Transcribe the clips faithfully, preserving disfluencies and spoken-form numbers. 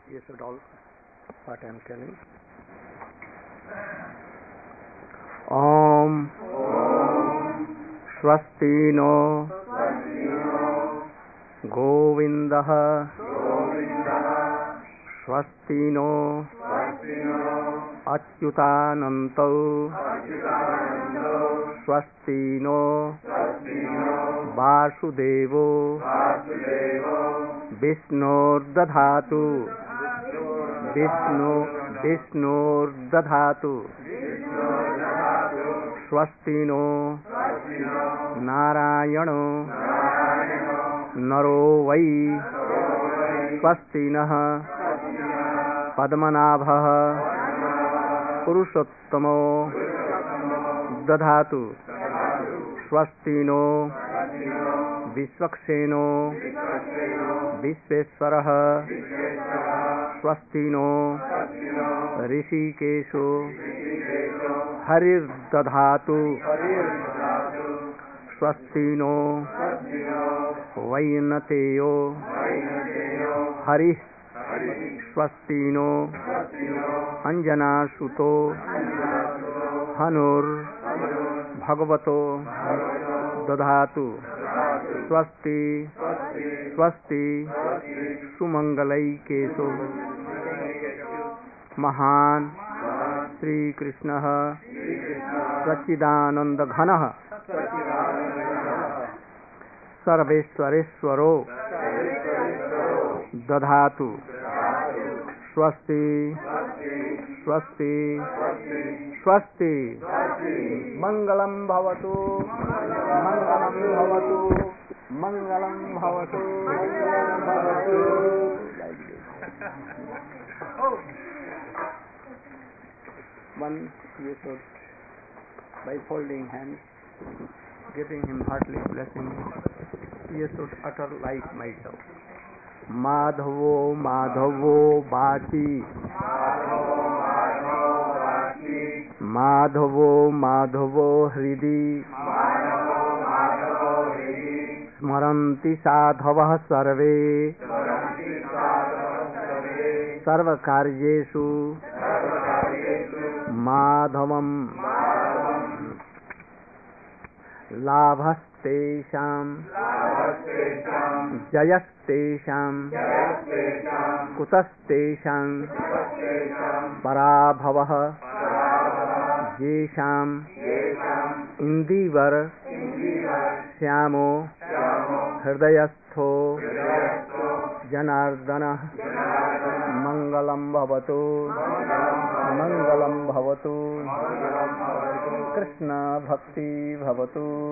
You should all what I am telling. Om Swasti no Govindah Swasti no Achyutananto Swasti no Vasudevo Vishnur Dadhatu Vishnu Vishnur Dadhatu Swasti no Narayano Naro Vai Swasti nah Padmanabha Purushottamo Dadhatu Swasti no Vishwaksheno Vishveswarah Swasti no Rishikesho Harir Dadhatu Swasti no Vainateyo Harih Swasti no Anjana Suto Hanur Bhagavato Dadhatu Swasti Swasti Sumangalai Keso Mahan Sri Krishna Sachidananda Ghana Sarveshwareshwaro Dadhatu Swasti Swasti Swasti Mangalam Bhavatu Mangalam Bhavatu Mangalam Bhavatu Mangalam Bhavatu. One, you should, by folding hands, giving him heartily blessing, you should utter like myself. Madhavo Madhavo Bati Madhavo Madhavo Hridi Smaranti Sadhavah Sarve Sarva Karyesu Madhavam Labhastesham Jayastesham Kutastesham Parabhavah Yesham Indivar Syamo Hridayastho Janardana Mangalam Bhavatu Mangalam Bhavatu Krishna Bhakti Bhavatu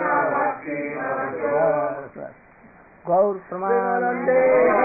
Gaur Pramanande.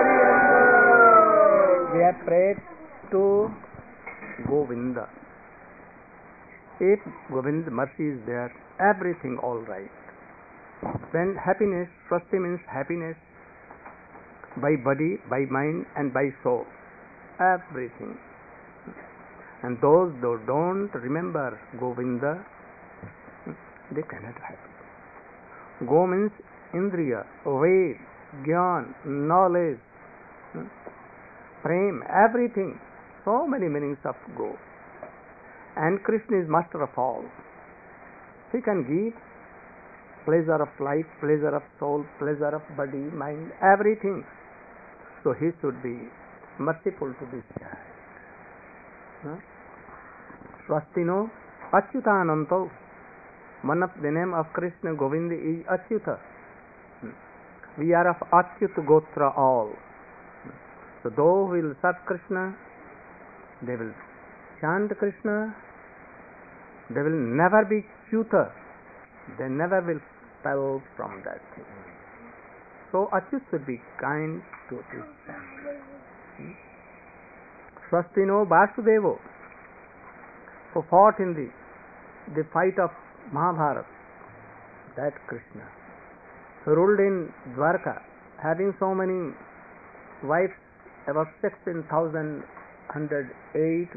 We have prayed to Govinda. If Govinda's mercy is there, everything all right. When happiness, Swasti means happiness by body, by mind and by soul. Everything. And those who don't remember Govinda, they cannot have it. Go means Indriya, Ved, Gyan, knowledge, Prem, everything. So many meanings of Go. And Krishna is master of all. He can give pleasure of life, pleasure of soul, pleasure of body, mind, everything. So he should be merciful to this child. Huh? Swastino Achyutananto. One of the name of Krishna Govinda is Achyuta. We are of Achyut Gotra all. So those who will serve Krishna, they will chant Krishna, they will never be Chuta. They never will fell from that thing. So Achyut should be kind to this family. Swastino Vasudevo, who fought in the, the fight of Mahabharata, that Krishna, who ruled in Dwarka, having so many wives, about sixteen thousand one hundred eight,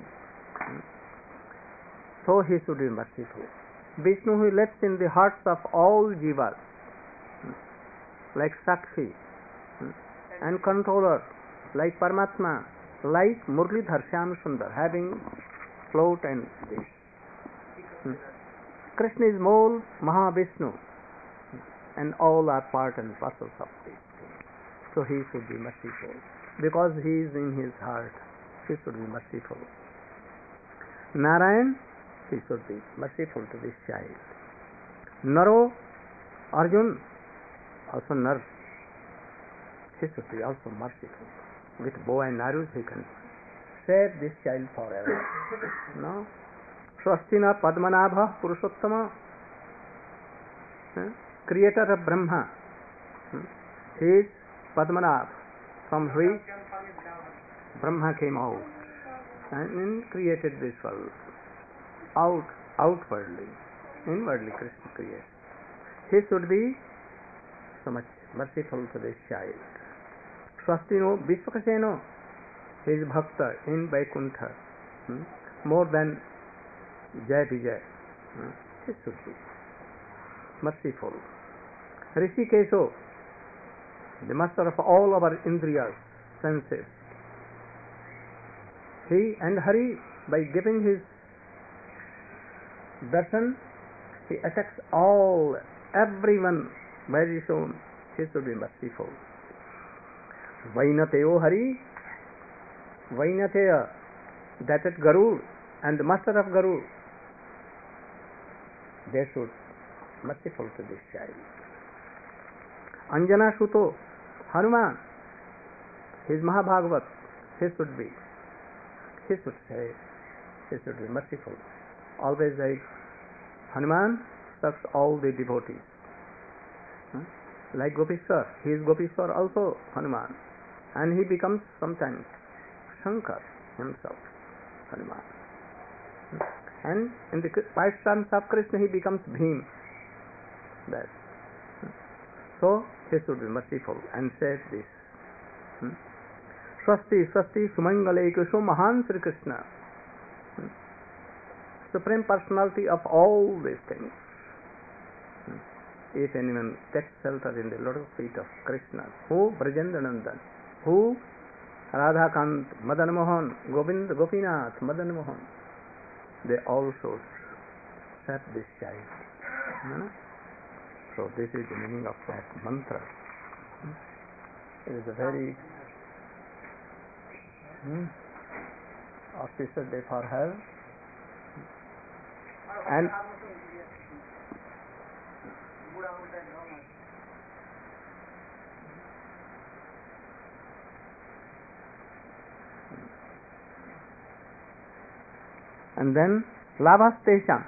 so he should be merciful. Vishnu, who lives in the hearts of all jivas, like Sakshi, and controller, like Paramatma, like Murlidhar Shyam Sundar, having float and this. Hmm. Krishna is more Mahavishnu, and all are part and parcels of this thing. So he should be merciful. Because he is in his heart, he should be merciful. Narayan, he should be merciful to this child. Naro, Arjun, also Nar, he should be also merciful. With bow and arrows he can save this child forever. No? Swastina Padmanabha Purushottama, creator of Brahma. He is Padmanabha, from which Brahma came out and created this world. Out, outwardly, inwardly Krishna creates. He should be so much merciful to this child. Swastino Vishwakaseno, he is Bhakta in Vaikuntha, hmm? more than Jai Vijay. Hmm? He should be merciful. Rishikesho, the master of all our indriyas, senses. He and Hari, by giving his darshan, he attacks all, everyone, very soon. He should be merciful. Vainateo Hari, Vainateya, that at Garud, and the master of Garud, they should merciful to this child. Anjana Shuto, Hanuman, he is Mahabhagavat, he should be, he should say, he should be merciful. Always like Hanuman serves all the devotees. Hmm? Like Gopishwar, he is Gopishwar also Hanuman, and he becomes sometimes Shankar himself, Hanuman. Hmm? And in the pastimes of Krishna he becomes Bhim. That. Hmm? So he should be merciful and save this. Hmm? Swasti, Swasti, Sumangale Kusho Mahan Sri Krishna. Hmm? Supreme Personality of all these things. Hmm? If anyone takes shelter in the lotus feet of Krishna, who Brajendanandan, who Radhakant, Madan Mohan, Govind, Gopinath, Madan Mohan, they all should accept this child. Hmm? So this is the meaning of that mantra. Hmm? It is a very hmm, auspicious day for her. And and then Lavastesham.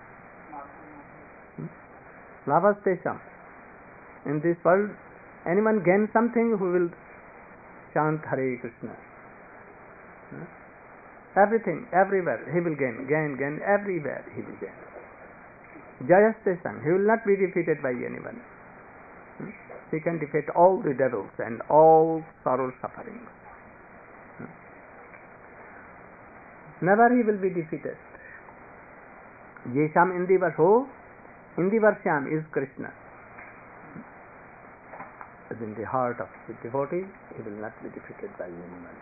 Hmm? Lavastesham. In this world, anyone gain something who will chant Hare Krishna. Hmm? Everything, everywhere, he will gain, gain, gain, everywhere he will gain. Jayastesham, he will not be defeated by anyone. Hmm? He can defeat all the devils and all sorrow sufferings. Hmm? Never he will be defeated. Yesham Indivarsho, Indivarsham is Krishna. As in the heart of the devotee, he will not be defeated by anyone.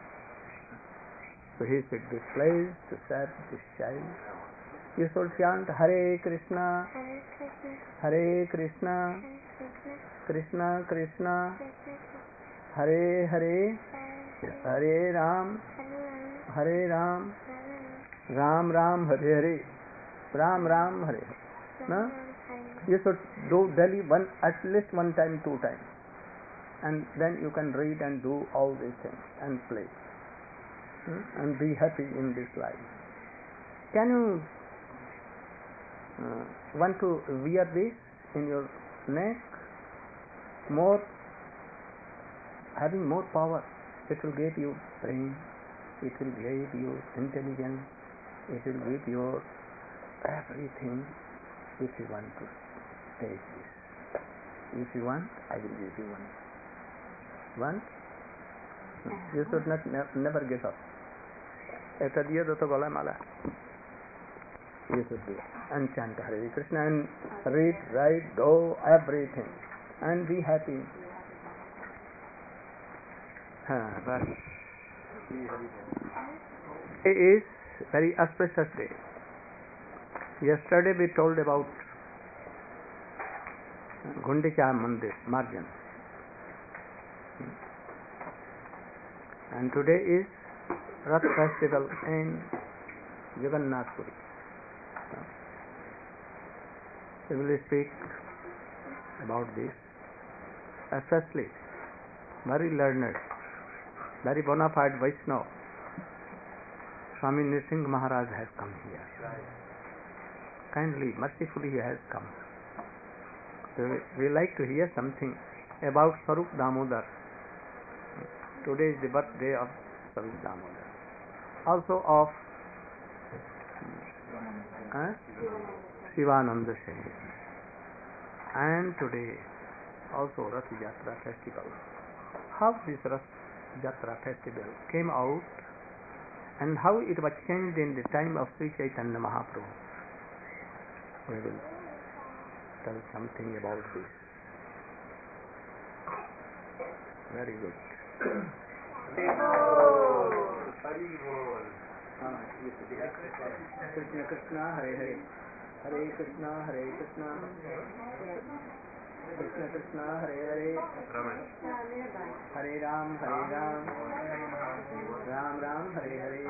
So he should be pleased to serve this child. You should chant Hare Krishna, Hare Krishna, Krishna Krishna, Hare Hare, Hare Ram, Hare Ram, Ram Ram Hare Hare, Ram Ram Hare Hare. No? You should do daily one, at least one time, two times, and then you can read and do all these things and play. And be happy in this life. Can you uh, want to wear this in your neck? More, having more power. It will give you brain. It will give you intelligence. It will give you everything. If you want to take this, if you want, I will give you one. Want? You should not ne- never give up. Eta diye do to gola mala. You should do and chant Hare Krishna and read, write, do everything and be happy. Ha, bas. It is very auspicious day. Yesterday we told about Gundicha Mandir, margin. And today is Rath festival in Jagannath Puri. We will speak about this. Especially very learned, very bona fide Vaishnava, Swami Nrsimha Maharaj has come here. Kindly, mercifully he has come. So we, we like to hear something about Swarup Damodar. Today is the birthday of Swarup Damodar. Also of uh, Shivananda Sahib. And today also Rath Yatra festival. How this Rath Yatra festival came out and how it was changed in the time of Sri Chaitanya Mahaprabhu. We will tell something about this. Very good. Krishna Krishna Hare Hare Hare Krishna Hare Krishna Krishna Krishna Hare Hare Hare Ram Hare Ram Ram Ram Hare Hare.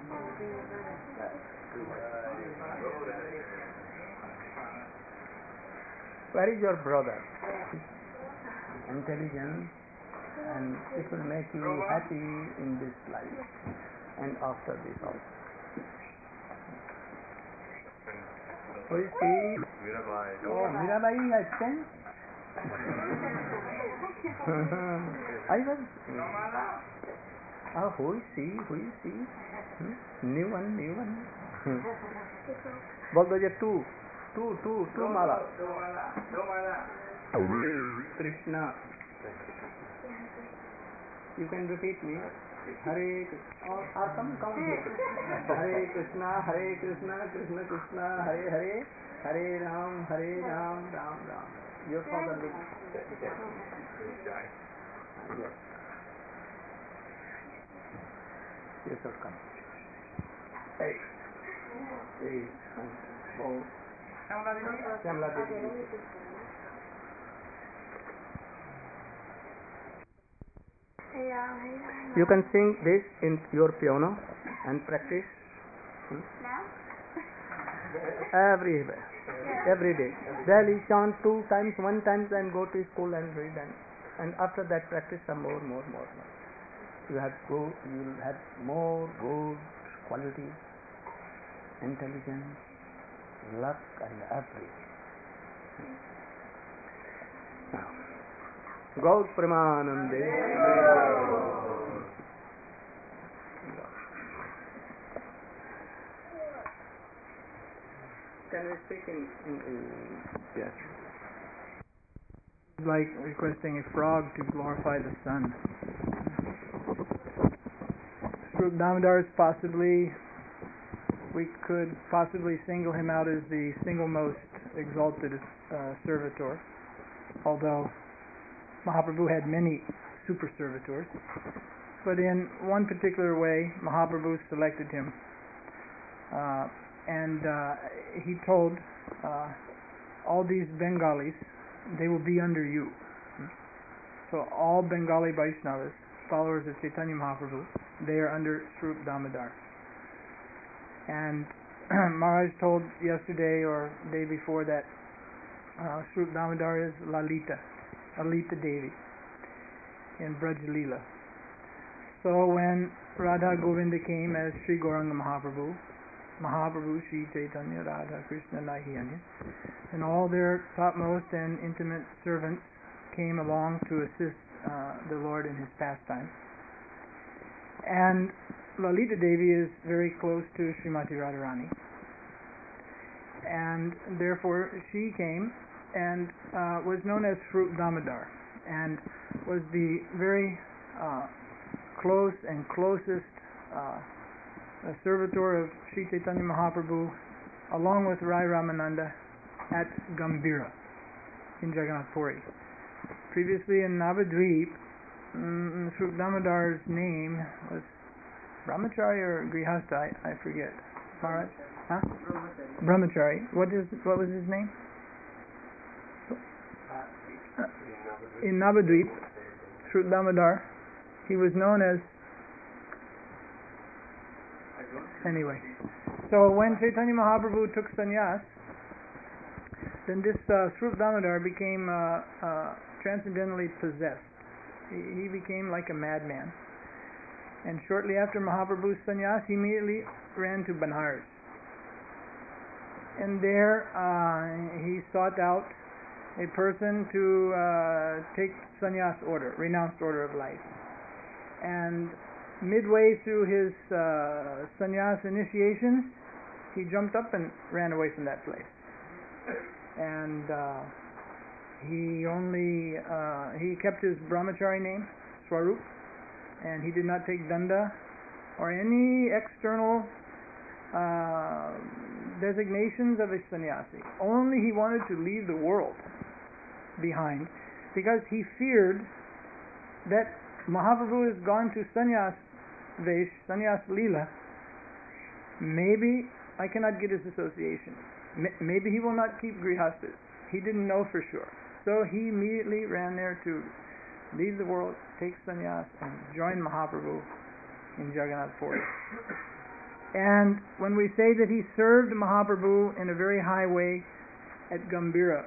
Where is your brother? Intelligence, and it will make you happy in this life and after this also. Who is he? Mirabai. Oh, Mirabai has changed. I was. Oh, who is he? Who is he? Hmm? New one, new one. What was it? Two, two, two, two mala. Krishna. You can repeat me. Hare Krishna. Or, or come, come here. Hare Krishna, Hare Krishna, Krishna Krishna, Hare Hare, Hare Ram, Hare Ram, Ram Ram. Your father will. Yes. You should come. Hey. Hey. Oh. Shyamala Devi. You can sing this in your piano and practice hmm? every every day. Daily chant two times, one times, and go to school and read, and, and after that practice some more, more, more, more. You have go, you will have more good qualities, intelligence, luck, and everything. Now, Gaur Premanande. Can we speak in, in, in yes? Like requesting a frog to glorify the sun. Swarup Damodar is possibly, we could possibly single him out as the single most exalted uh, servitor, although Mahaprabhu had many super servitors. But in one particular way, Mahaprabhu selected him. Uh, and uh, he told uh, all these Bengalis, they will be under you. So all Bengali Vaishnavas, followers of Chaitanya Mahaprabhu, they are under Swarup Damodar. And Maharaj told yesterday or day before that uh, Swarup Damodar is Lalita, Lalita Devi in Braj Leela. So when Radha Govinda came as Sri Gauranga Mahaprabhu, Mahaprabhu, Sri Chaitanya, Radha, Krishna, Naihanya, and all their topmost and intimate servants came along to assist uh, the Lord in his pastime. And Lalita Devi is very close to Srimati Radharani. And therefore she came and uh, was known as Swarup Damodar, and was the very uh, close and closest uh, servitor of Sri Chaitanya Mahaprabhu, along with Rai Ramananda, at Gambhira in Jagannath Puri. Previously in Navadvip, um, Swarup Damodar's name was Brahmachari or Grihastha, I, I forget. Maharaj? Huh? Brahmachari. What is what was his name? Uh, in Navadvip, Srup Damodar, he was known as. Anyway, so when Chaitanya Mahaprabhu took sannyas, then this uh, Srup Damodar became uh, uh, transcendentally possessed. He, he became like a madman. And shortly after Mahaprabhu's sannyas, he immediately ran to Banaras. And there uh, he sought out a person to uh, take sannyas order, renounced order of life. And midway through his uh, sannyas initiation, he jumped up and ran away from that place. And uh, he only uh, he kept his brahmachari name, Swarup, and he did not take danda or any external uh, designations of a sannyasi. Only he wanted to leave the world behind because he feared that Mahaprabhu has gone to sannyas vesh, sannyas lila. Maybe I cannot get his association. Maybe he will not keep grihasthas. He didn't know for sure. So he immediately ran there to leave the world, take sannyas, and join Mahaprabhu in Jagannath Puri. And when we say that he served Mahaprabhu in a very high way at Gambhira,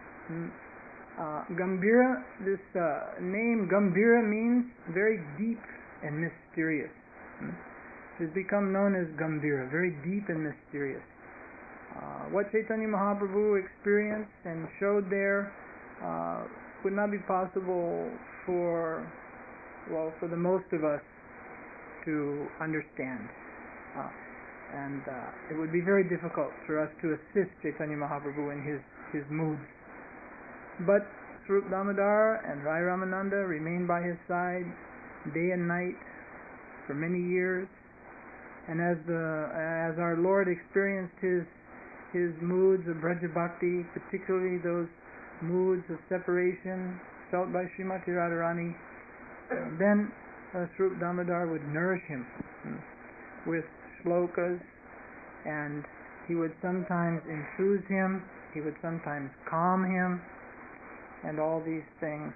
uh, Gambhira, this uh, name Gambhira means very deep and mysterious. It has become known as Gambhira, very deep and mysterious. Uh, what Chaitanya Mahaprabhu experienced and showed there uh, would not be possible for, well, for the most of us to understand. Uh, and uh, it would be very difficult for us to assist Chaitanya Mahaprabhu in his, his moods. But Swarup Damodar and Rai Ramananda remained by his side day and night for many years. And as the as our Lord experienced his his moods of Braja Bhakti, particularly those moods of separation felt by Srimati Radharani, then uh, Swarup Damodar would nourish him with shlokas, and he would sometimes enthuse him, he would sometimes calm him, and all these things.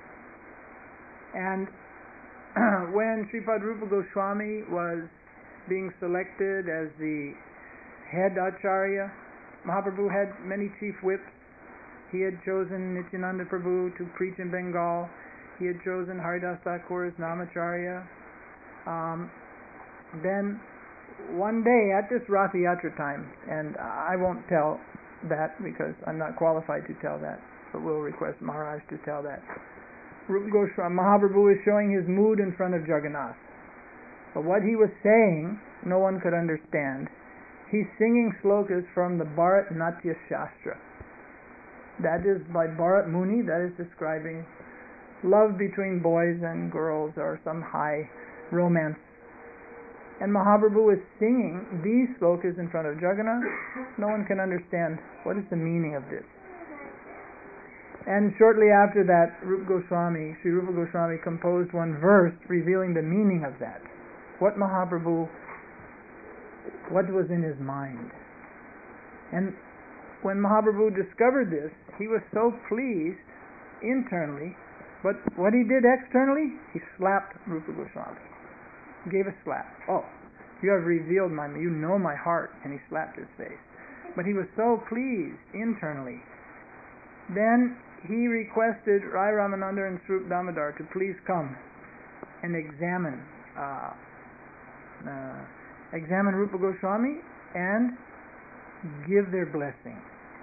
And when Sripad Rupa Goswami was being selected as the head Acharya, Mahaprabhu had many chief whips. He had chosen Nityananda Prabhu to preach in Bengal. He had chosen Haridas Thakur as Namacharya. Um, then one day at this Ratha Yatra time, and I won't tell that because I'm not qualified to tell that, but we'll request Maharaj to tell that. Rupa Goswami, Mahaprabhu is showing his mood in front of Jagannath. But what he was saying, no one could understand. He's singing slokas from the Bharat Natya Shastra. That is by Bharat Muni, that is describing love between boys and girls or some high romance. And Mahaprabhu is singing these slokas in front of Jagannath. No one can understand what is the meaning of this. And shortly after that, Rupa Goswami, Sri Rupa Goswami composed one verse revealing the meaning of that. What Mahaprabhu, what was in his mind. And when Mahaprabhu discovered this, he was so pleased internally, but what he did externally, he slapped Rupa Goswami. Gave a slap. Oh, you have revealed my, you know my heart, and he slapped his face. But he was so pleased internally. Then he requested Rai Ramananda and Swarup Damodar to please come and examine uh, uh, examine Rupa Goswami and give their blessing.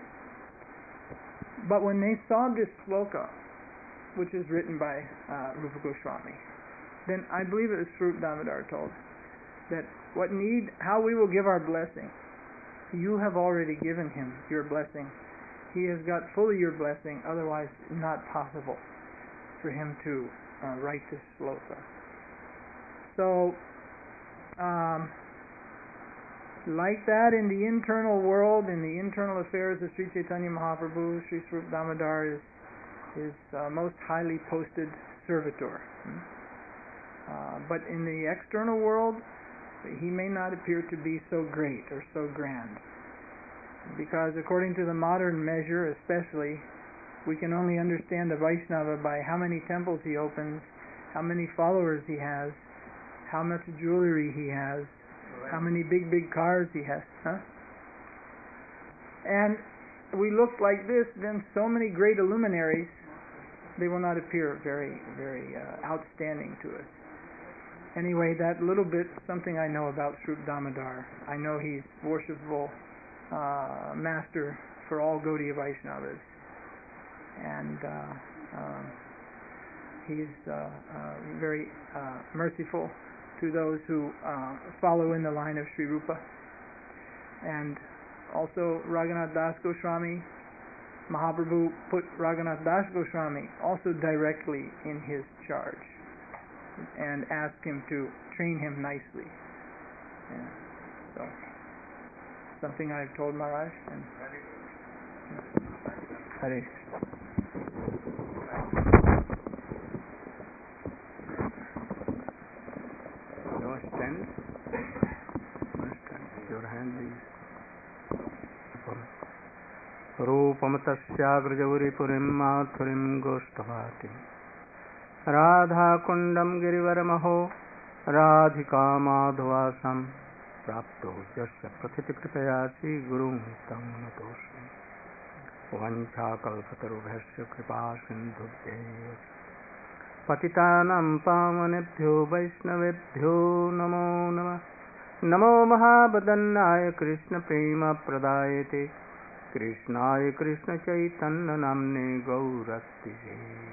But when they saw this sloka, which is written by uh, Rupa Goswami, then I believe it was Swarup Damodar told that what need, how we will give our blessing, you have already given him your blessing. He has got fully your blessing, otherwise not possible for him to uh, write this sloka. So, um, like that in the internal world, in the internal affairs of Sri Chaitanya Mahaprabhu, Sri Swarup Damodar is his uh, most highly posted servitor. Uh, but in the external world, he may not appear to be so great or so grand. Because according to the modern measure especially, we can only understand a Vaishnava by how many temples he opens, how many followers he has, how much jewelry he has, how many big, big cars he has. Huh? And we look like this, then so many great luminaries, they will not appear very, very uh, outstanding to us. Anyway, that little bit, something I know about Swarup Damodar. I know he's worshipful uh, master for all Gaudiya Vaishnavas. And uh, uh, he's uh, uh, very uh, merciful to those who uh, follow in the line of Sri Rupa. And also Raghunath Das Goswami, Mahaprabhu put Raghunath Das Goswami also directly in his charge and asked him to train him nicely. Yeah. So, something I've told Maharaj. And Hare Krishna. No stand. No stand. Your hand is. रूपम तस्याग्रजौरिपुरीं माथुरीं गोष्ठवाटिं राधाकुण्डं गिरिवरमहो राधिका माधवासं प्राप्तो यस्य प्रथितकृपया श्रीगुरुं तं नतोऽस्मि वञ्चाकल्पतरुभ्यश्च कृपा सिन्धुभ्यैव पतितानां पावनेभ्यो वैष्णवेभ्यो नमो नमः। नमो महावदन्नाय कृष्णप्रेमप्रदायते कृष्णाय Krishna Chaitanya नाम्ने गौरस्तिजे।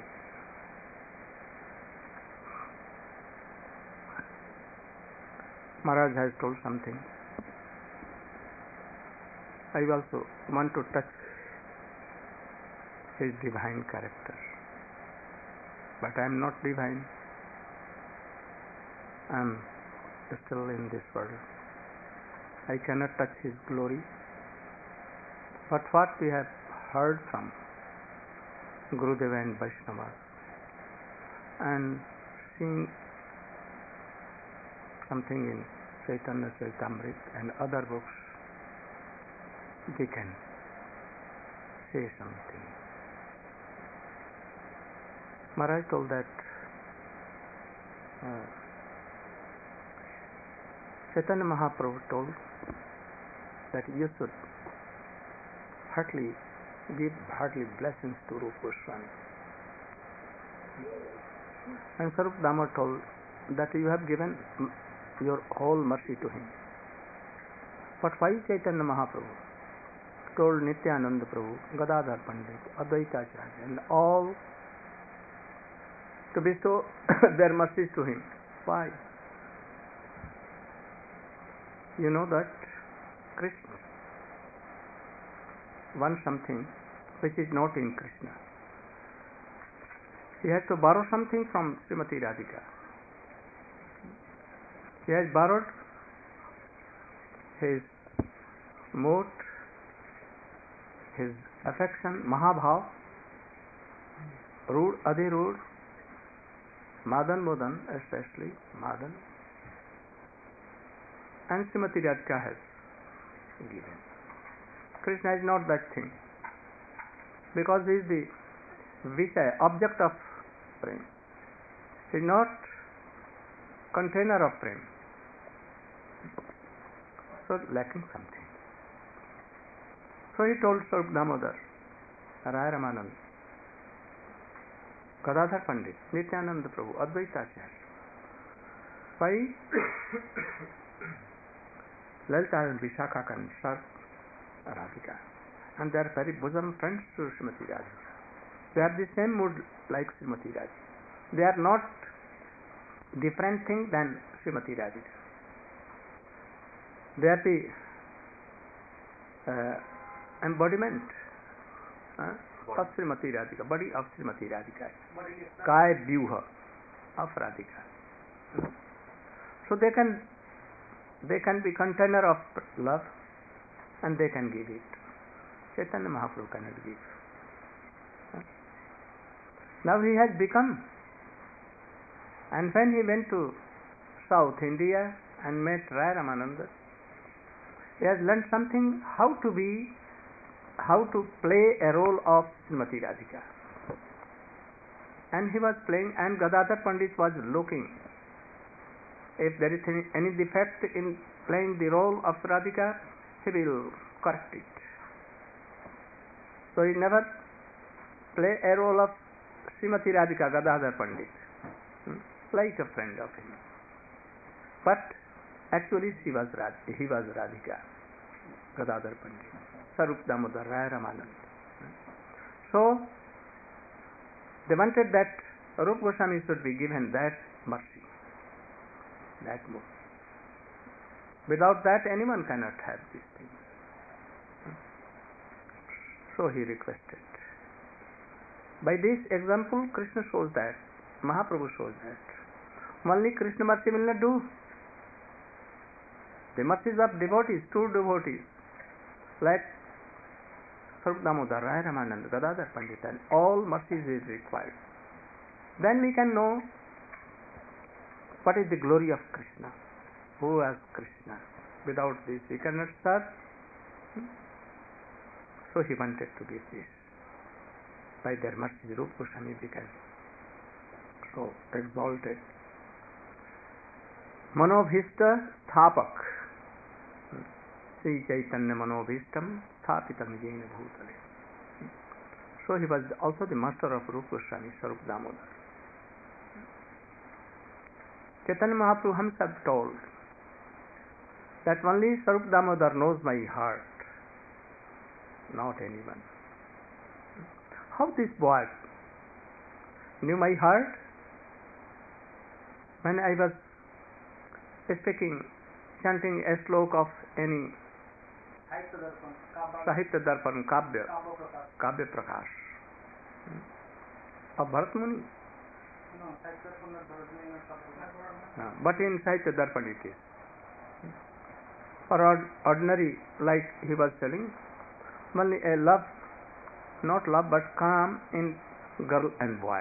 Maharaj has told something. I also want to touch his divine character, but I am not divine. I am still in this world. I cannot touch his glory. But what we have heard from Gurudeva and Vaishnava and seen something in Chaitanya Charitamrita and other books, they can say something. Maharaj told that uh, Chaitanya Mahaprabhu told that you should heartily give heartily blessings to Rupa Goswami. And Swarup Damodar told that you have given your whole mercy to him. But why Chaitanya Mahaprabhu told Nityananda Prabhu, Gadadhar Pandit, Advaita Acharya and all to bestow their mercies to him? Why? You know that Krishna wants something which is not in Krishna. He has to borrow something from Srimati Radhika. He has borrowed his mood, his affection, Mahabhav, Rood, Adi Rood, Madan Modan, especially Madan, and Srimati Radhika has given. Krishna is not that thing, because he is the Vishaya, object of prem. He is not container of prem. So lacking something. So he told Swarup Damodar, Raya Ramanand, Gadadhar Pandit, Nityananda Prabhu, Advaita Acharya, why Lalita and Vishakha can serve Radhika, and they are very bosom friends to Srimati Radhika. They are the same mood like Srimati Radhika. They are not different thing than Srimati Radhika. They are the uh, embodiment uh, of Srimati Radhika, body of Srimati Radhika, Kaya Vyuha of Radhika. So they can they can be container of love, and they can give it. Chaitanya Mahaprabhu cannot give. Now he has become, and when he went to South India and met Rai Ramananda. He has learned something how to be, how to play a role of Srimati Radhika. And he was playing, and Gadadhar Pandit was looking. If there is any, any defect in playing the role of Radhika, he will correct it. So he never play a role of Srimati Radhika, Gadadhar Pandit, hmm? like a friend of him. But actually she was Rad- he was Radhika, Gadadhar Pandit, Sarup Damodar Rai Ramanand. So they wanted that Rupa Goswami should be given that mercy, that move. Without that, anyone cannot have these things. So he requested. By this example, Krishna shows that, Mahaprabhu shows that only Krishna mercy will not do. The mercies of devotees, true devotees, like Sarup Damodar, Rai Ramananda, Gadadhar Pandit, and all mercies is required. Then we can know what is the glory of Krishna. Who has Krishna? Without this we cannot serve. So he wanted to give this. By their mercy, Rupa Goswami became so exalted. Manobhishta Sthapak. Sri Chaitanya Manobhishtam Sthapitam Jena Bhutale. So he was also the master of Rupa Goswami, Sarup Damodar. Chaitanya Mahaprabhu himself told that only Sarup Damodar knows my heart, not anyone. How this boy knew my heart? When I was speaking, chanting a slok of any Sahitya Darpan, Kabya, Kabya Prakash of Bharat Muni. No, but in Sahitya Darpan it is. For ordinary, like he was telling, only a love, not love but calm in girl and boy.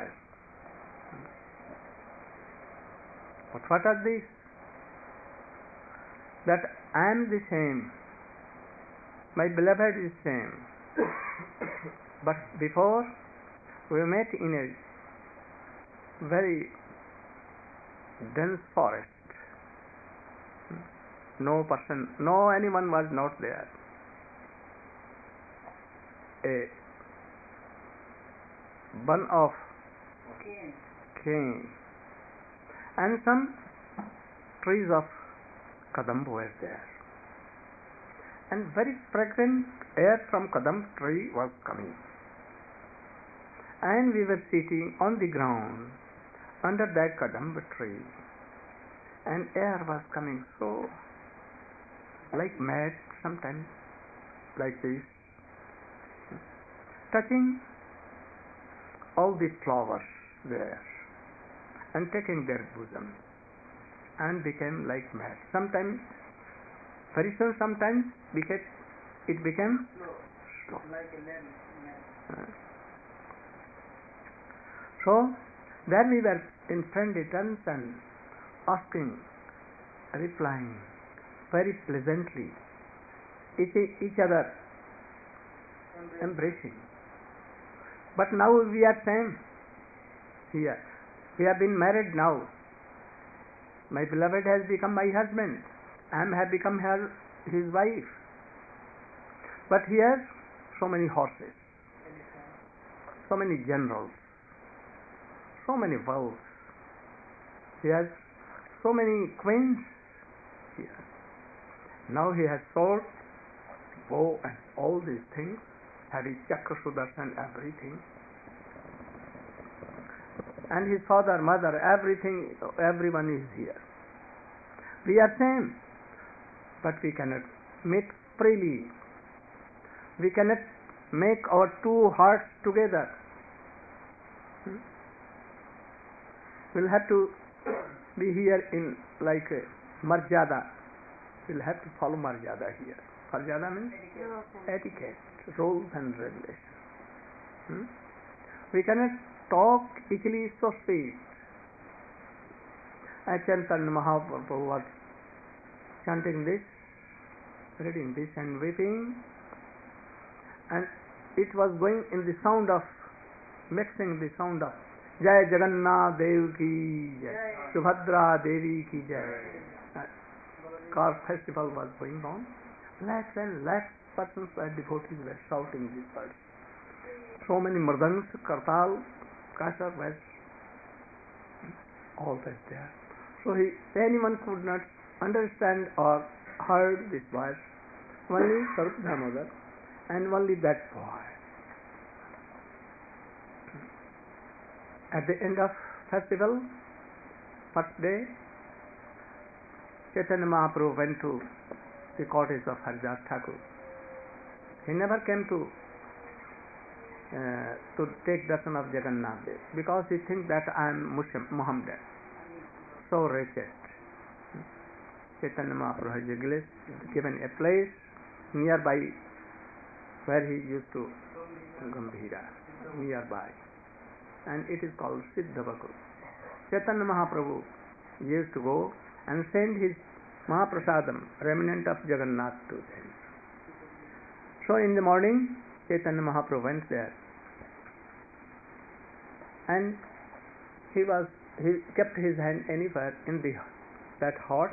But what are these? That I am the same, my beloved is same. But before we met in a very dense forest. No person, no anyone was not there. A bun of cane, cane. And some trees of kadamba were there. And very fragrant air from kadamba tree was coming. And we were sitting on the ground under that kadamba tree. And air was coming so like mad sometimes, like this, touching all the flowers there and taking their bosom, and became like mad. Sometimes, very soon, sometimes became, it became slow. Like a lamb. Uh, so, there we were in friendly terms and asking, replying very pleasantly, each, each other embracing. But now we are same here. We have been married now. My beloved has become my husband. I have become her, his wife. But here, so many horses, so many generals, so many wolves. He has so many queens here. Now he has sword, bow, and all these things, having chakra, sudarshan, everything. And his father, mother, everything, everyone is here. We are same, but we cannot meet freely. We cannot make our two hearts together. Hmm? We'll have to be here in like a marjada. We'll have to follow marjada here. Marjada means etiquette, etiquette rules and regulations. Hmm? We cannot talk easily, so sweet. Chaitanya Mahaprabhu was chanting this, reading this and weeping, and it was going in the sound of, mixing the sound of Jai Jagannath Dev ki Jai, Subhadra Devi ki Jai. Car festival was going on. Lakhs and lakhs persons were devotees were shouting these words. So many murdangs, kartal, kasha were all that there. So he, anyone could not understand or heard this voice. Only Sarup Damodar and only that boy. At the end of festival, first day, Chaitanya Mahaprabhu went to the cottage of Haridas Thakur. He never came to uh, to take darshan of Jagannath Dev because he thinks that I am Muslim, Muhammadan. So wretched. Chaitanya Mahaprabhu has given a place nearby where he used to Gambhira, nearby, and it is called Siddhavakul. Chaitanya Mahaprabhu used to go and send his Mahaprasadam, remnant of Jagannath, to them. So in the morning, Chaitanya Mahaprabhu went there, and he was he kept his hand anywhere in the that hot,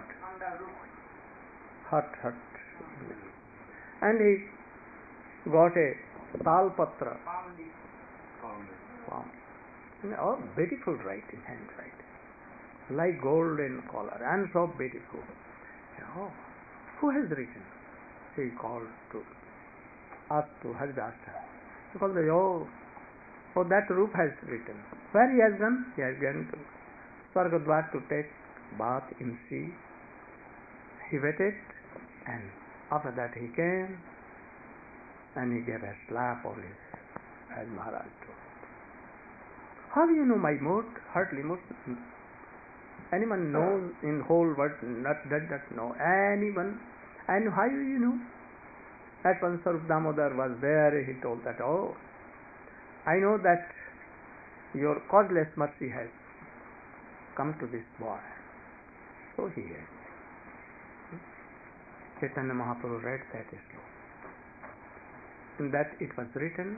hot, hot, and he got a talpatra, palm, oh, beautiful writing, handwriting, like gold in color, and so beautiful. Oh, who has written? He called to ask to Haridas. He called, oh, oh, that Rup has written. Where he has gone? He has gone to Swargadwar to take bath in sea. He waited, and after that he came, and he gave a slap on his as Maharaj told. How do you know my mood? Hardly mood. Anyone knows in whole world not does not know anyone, and how do you know? That one Sarup Damodar was there. He told that, oh, I know that your causeless mercy has come to this boy. So he has. Chaitanya Mahaprabhu read that sloka. In that it was written,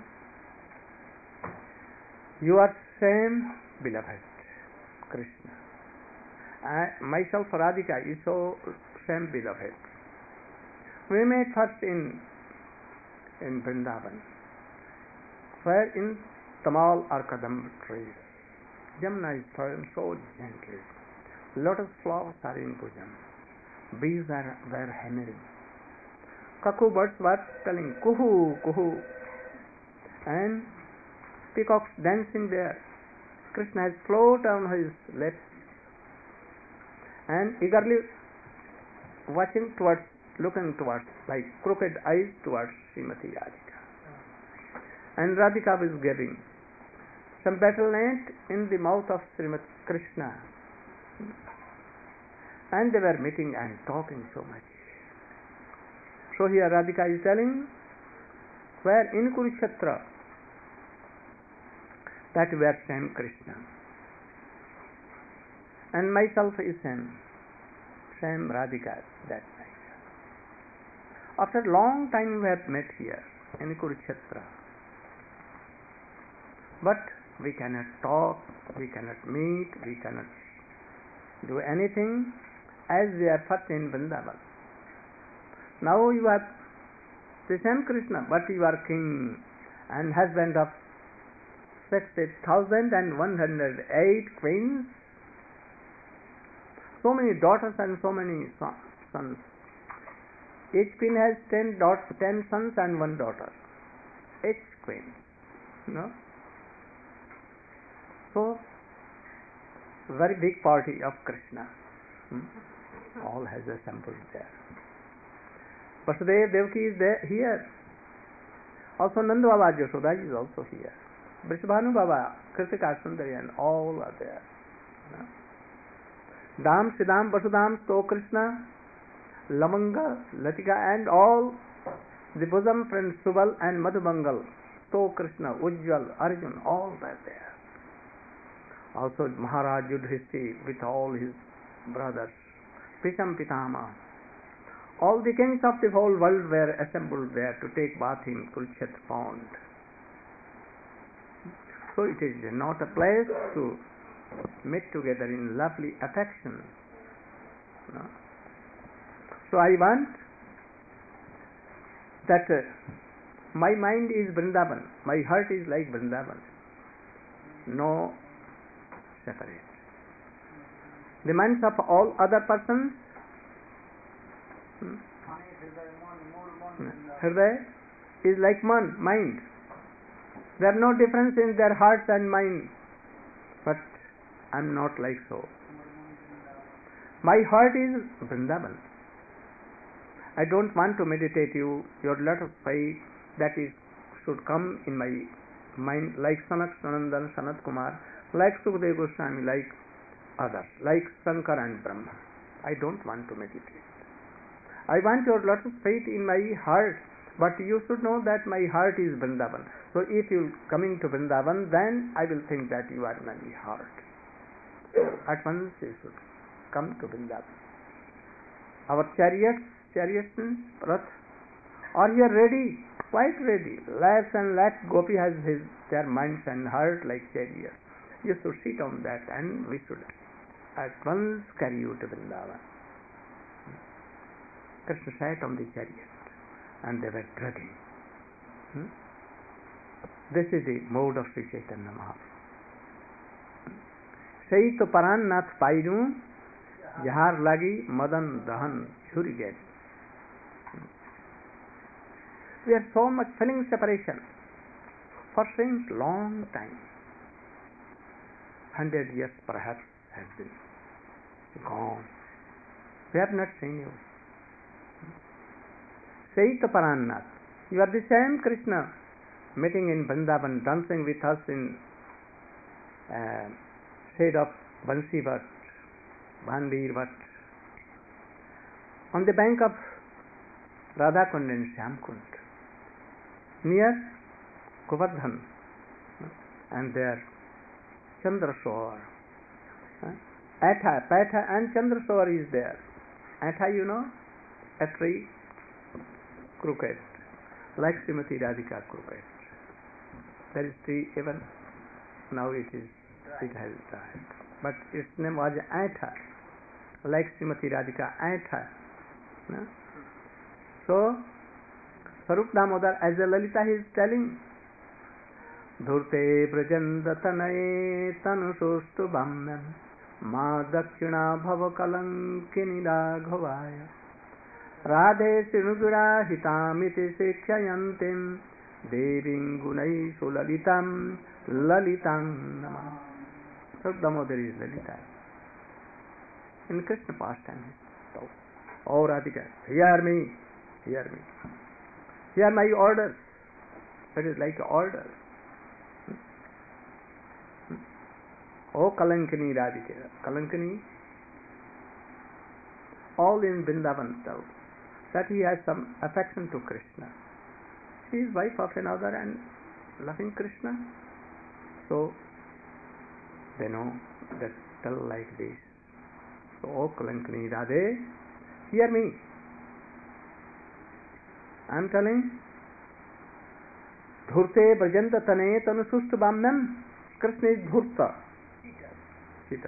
you are same beloved Krishna. I, myself Radhika is so same beloved. We met first in in Vrindavan, where in Tamal or Kadam trees, Jamuna is flowing so gently. Lotus flowers are in Bhujam. Bees are, were hammering. Cuckoo birds were telling kuhu, kuhu. And peacocks dancing there. Krishna has float on his lips and eagerly watching towards, looking towards, like crooked eyes towards Srimati Radhika. And Radhika was giving some betel net in the mouth of Srimati Krishna. And they were meeting and talking so much. So here Radhika is telling, where in Kurukshetra, that we are same Krishna. And myself is same, same Radhika that night. After a long time we have met here in Kurukshetra. But we cannot talk, we cannot meet, we cannot do anything as we are first in Vrindavan. Now you are the same Krishna, but you are king and husband of sixty thousand and one hundred eight queens, so many daughters and so many sons. Each queen has ten daughters, ten sons and one daughter. Each queen, no? So, very big party of Krishna. Hmm? All has assembled there. Vasudev Devaki is there here. Also Nanda Baba Yashoda is also here. Vrishabhanu Baba, Kritika Sundari, and all are there. No? Dam, Siddham, Vasudham, Sto Krishna, Lamanga, Latika, and all the bosom friends Subal and Madhubangal, Sto Krishna, Ujjwal, Arjun, all were there. Also Maharaj Yudhishthira with all his brothers, Pitam Pitama, All the kings of the whole world were assembled there to take bath in Kurukshetra pond. So it is not a place to meet together in lovely affection. No? So I want that uh, my mind is Vrindavan, my heart is like Vrindavan. No separate. The minds of all other persons, hmm, Hriday is like man, mind. There are no difference in their hearts and mind. But I am not like so. My heart is Vrindavan. I don't want to meditate you, your letter say that is should come in my mind like Sanak Sanandan, Sanat Kumar, like Sukadeva Goswami, like others, like Shankar and Brahma. I don't want to meditate. I want your lotus faith in my heart, but you should know that my heart is Vrindavan. So if you coming to Vrindavan, then I will think that you are my heart. At once you should come to Vrindavan. Our chariots, chariots means Rath, are here ready, quite ready. Lakhs and lakhs gopi has his their minds and heart like chariots. You should sit on that and we should at once carry you to Vrindavan. Krishna sat on the chariot and they were dragging. Hmm? This is the mode of Sri Chaitanya Mahaprabhu. Sei to paran nath painu jahar lagi madan dahan churi get. We are so much feeling separation for since long time. Hundred years perhaps has been gone. We have not seen you. Saita Parannath, you are the same Krishna meeting in Vrindavan, dancing with us in uh, shade of Bansi Vat, Bhandir Vat, on the bank of Radha Kund and Shyam Kund, near Govardhan, and there Chandraswar. Atha, Patha and Chandraswar is there. Atha, you know, a tree, crooked, like Srimati Radhika crooked. There is tree even now it is it has died. But its name was Atha, like Srimati Radhika Atha. No? So Sarup Damodar, as a Lalita he is telling, Dhurte Brajandhatanaye Tanusostu Bhamyam Ma Dakshina Bhava Kalankini Raghavaya Radhe Sinugura Hitamiti Sikhayantim Deving Gunai Sulalitam Lalitam Nama. Sarup Damodar is Lalita. In Krishna pastime, so, oh Radhika, hear me, hear me. Hear my orders. That is like orders. Oh Kalankini Radhika, Kalankini, all in Vrindavan tell that he has some affection to Krishna. She is wife of another and loving Krishna. So they know that tell like this. So oh Kalankini Radhe, hear me. I am telling, Dhurte Brajanta Tane Tanusustu Bhamyam. Krishna is Dhurta. Cheater.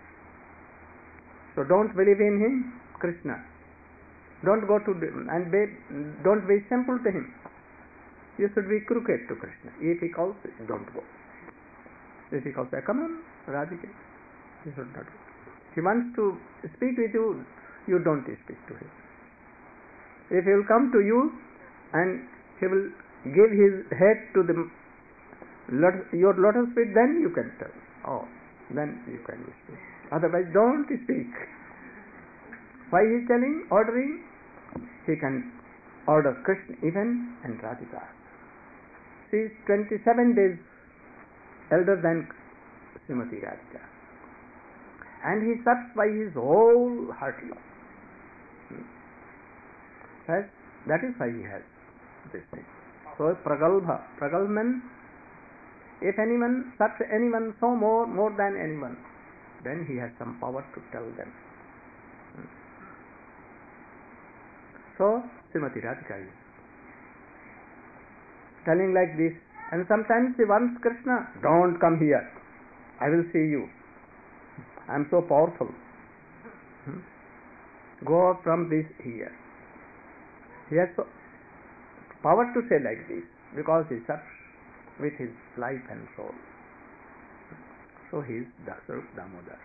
So don't believe in him, Krishna. Don't go to and be, don't be simple to him. You should be crooked to Krishna. If he calls, don't go. If he calls, come on, Radhika, you should not go. He wants to speak with you, you don't speak to him. If he will come to you and he will give his head to the your lotus feet, then you can tell. Oh, then you can speak. Otherwise, don't speak. Why he is telling, ordering? He can order Krishna even and Radhika. She is twenty-seven days elder than Srimati Radhika. And he serves by his whole heart love. Yes, that is why he has this thing. So pragalbha, pragalman, if anyone serves anyone so more, more than anyone, then he has some power to tell them. So Srimati Radhika is telling like this, and sometimes she wants Krishna, don't come here, I will see you, I am so powerful. Hmm? Go out from this here. He has so power to say like this because he serves with his life and soul. So he is Dasarup Damodar.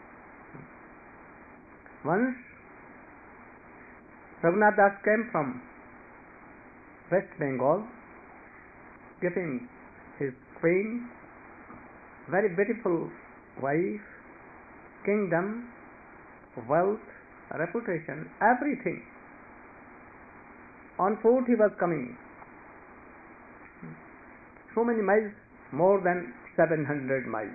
Once Raghunath Das came from West Bengal, giving his queen very beautiful wife, kingdom, wealth, reputation, everything. On foot he was coming. So many miles, more than seven hundred miles.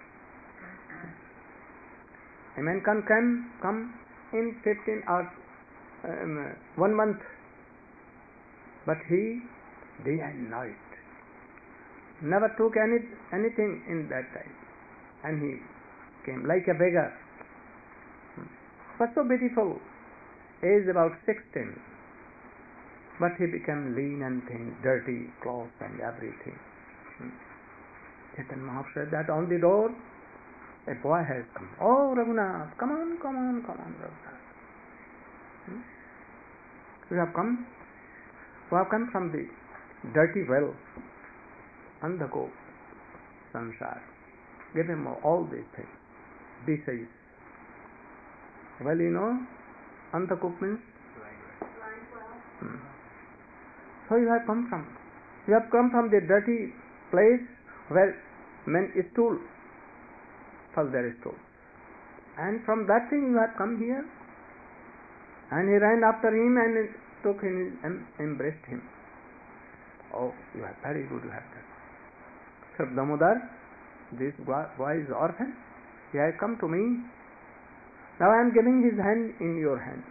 A man can come, come in fifteen or um, one month, but he, day and night, never took any anything in that time, and he came like a beggar. Was so beautiful, age about sixteen, but he became lean and thin, dirty clothes and everything. Chaitanya Mahaprabhu said that on the door a boy has come. Oh Raghunath, come on, come on, come on, Raghunath. Hmm? You have come, you have come from the dirty well, Andhako, Sansar. Give him all these things. This is. Well, you know, Andhako means? Hmm. So you have come from, you have come from the dirty place where men stool, for their stool. And from that thing you have come here. And he ran after him and took him and embraced him. Oh, you are very good, you have done. Sir Damodar, this boy is orphan. He has come to me. Now I am giving his hand in your hand.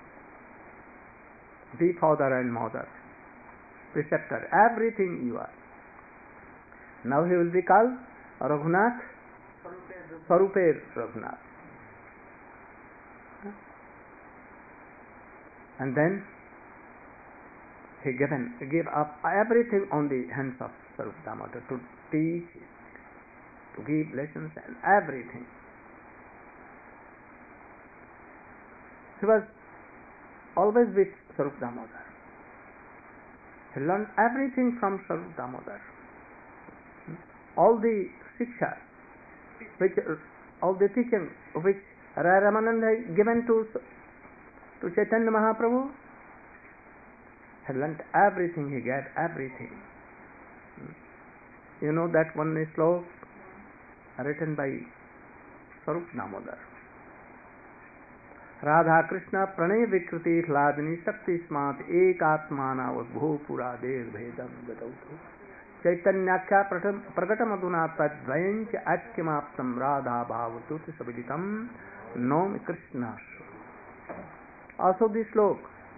Be father and mother, preceptor, everything you are. Now he will be called Raghunath, Sarupe Raghunath. And then he given, gave up everything on the hands of Sarup Damodar to teach, to give lessons and everything. He was always with Sarup Damodar. He learned everything from Sarup Damodar. All the shiksha, which all the teaching which Raya Ramananda had given to to Chaitanya Mahaprabhu, he learnt everything, he gave everything. You know that one sloka written by Sarup Damodar. Radha Krishna pranay vikriti hladini shakti smat ekatmana vabhu pura der bhedam gadautu. Chaitanyakya pragatam tadvayanch akyamaptam radha bhavatuti saviditam nomi Krishna. Also this sloka,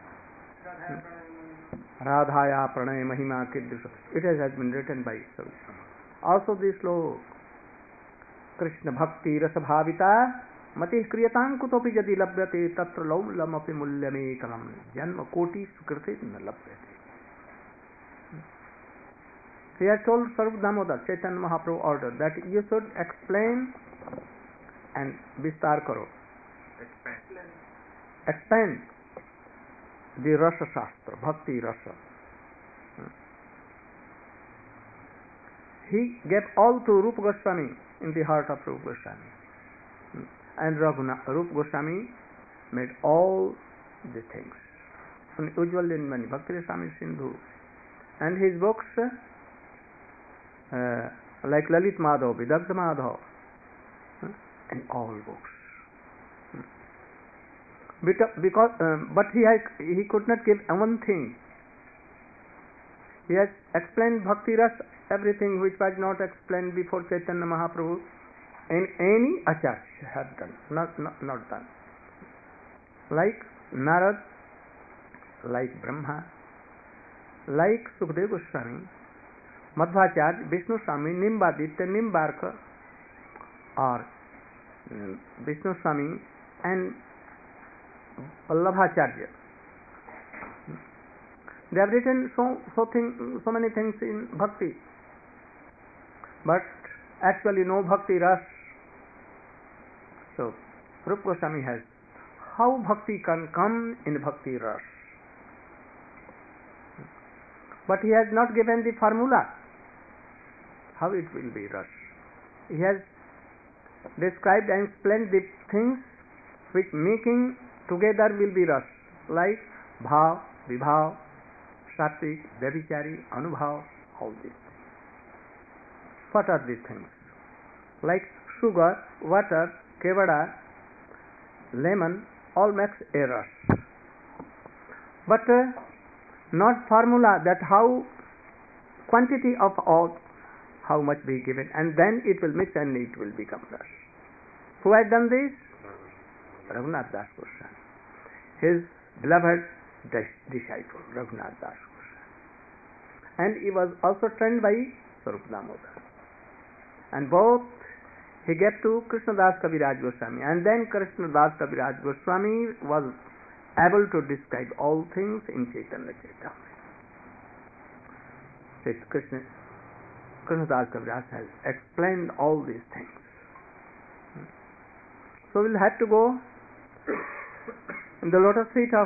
Radhaya pranay mahima kiddusha, it has been written by Sarup. Also this sloka, Krishna bhakti rasa bhavita matih kriyatang kutopi jadi labhyate tatra laulam api mulyame kalam janma koti sukriti na labhyate. He had told Sarup Damodar, Chaitanya Mahaprabhu ordered that you should explain and vistar karo. Expand. Expand the Rasa Shastra, Bhakti Rasa. He gave all to Rupa Goswami in the heart of Rupa Goswami. And Raghunath, Rupa Goswami made all the things. And usually in many Bhakti Rasamrita Sindhu and his books uh, like Lalit Madhav, Vidagdha Madhav, uh, and all books. Because, um, but he has, he could not give one thing. He has explained Bhakti Ras, everything which was not explained before Chaitanya Mahaprabhu, and any acharya have done, not, not, not done. Like Narad, like Brahma, like Sukadeva Goswami, Madhvacharya, Vishnu Swami, Nimbaditya, Nimbarka, or um, Vishnu Swami and Vallabhacharya. They have written so so thing so many things in bhakti, but actually no bhakti ras. So Rupa Goswami has how bhakti can come in bhakti ras, but he has not given the formula how it will be ras. He has described and explained the things which making together will be ras, like bhav, vibhav, sattvic, vyabhichari, anubhav, all these. What are these things? Like sugar, water, kevada, lemon, all makes a ras. But uh, not formula that how quantity of all, how much be given, and then it will mix and it will become ras. Who has done this? Raghunath Das Goswami, his beloved disciple, Raghunath Das Goswami. And he was also trained by Swarup Damodar. And both he gave to Krishnadas Kaviraj Goswami. And then Krishnadas Kaviraj Goswami was able to describe all things in Chaitanya Charitamrita. This Krishna, Krishnadas Kaviraj has explained all these things. So we'll have to go in the lotus feet of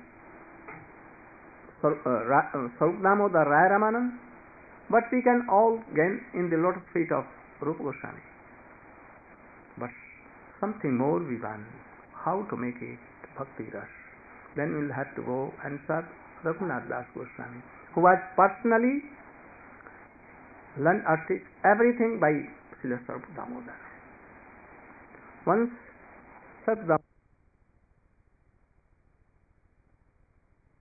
Swarup Damodar Raya Ramanand, but we can all gain in the lotus feet of Rupa Goswami. But something more we want, how to make it bhakti ras. Then we'll have to go and serve Raghunath Das Goswami, who was personally learned or teach everything by Srila Swarup Damodar. Once Swarup